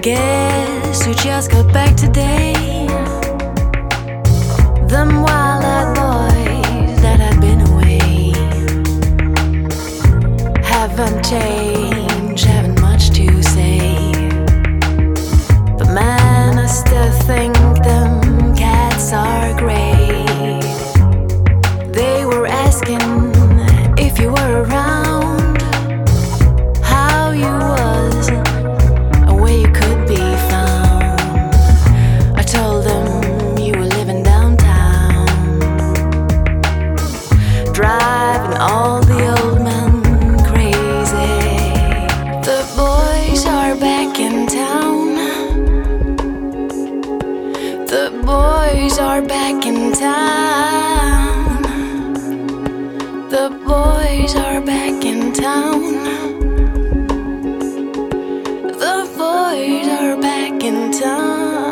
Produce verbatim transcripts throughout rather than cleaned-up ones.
Guess you just got back today. Them wild-eyed boys that had been away haven't changed, haven't much to say. But man, I still think them cats are great. They were asking if you were around, how you was, where you could be found. I told them you were living downtown, driving all the old men crazy. The boys are back in town. The boys are back in town. The boys are back in town. The boys are back in town.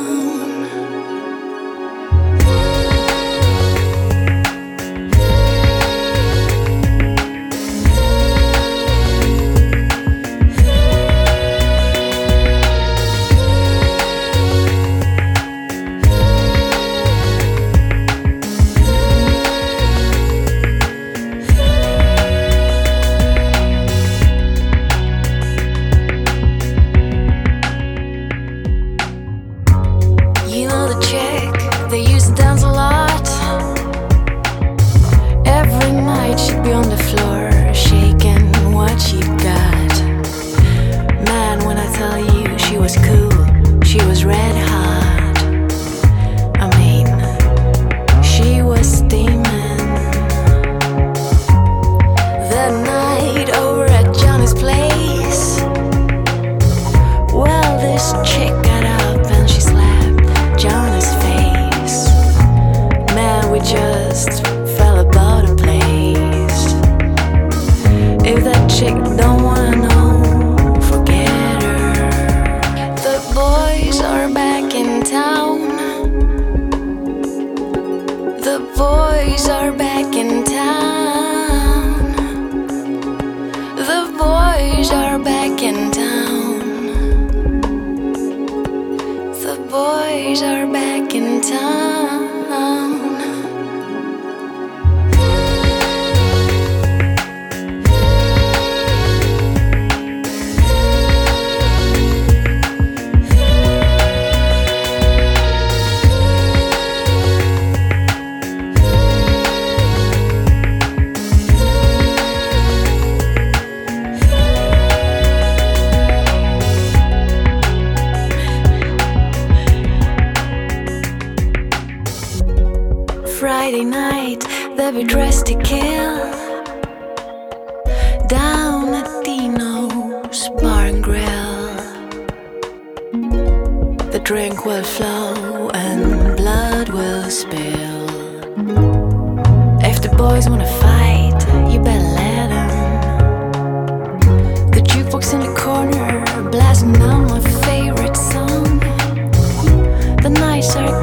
You know the chick, they used to dance a lot. Every night she'd be on the floor, shaking what she got. Man, when I tell you she was cool, she was red hot. I mean, she was steaming. That night over at Johnny's place, well, this chick got up and she slapped Johnny's face. Man, we just fell about the place. If that chick don't wanna know, forget her. The boys are back in town. The boys are back in town. The boys are back in town. The boys are back in town. Friday night, they'll be dressed to kill down at Dino's Bar and Grill. The drink will flow and blood will spill. If the boys wanna fight, you better let them. The jukebox in the corner, blasting down my favorite song. The nights are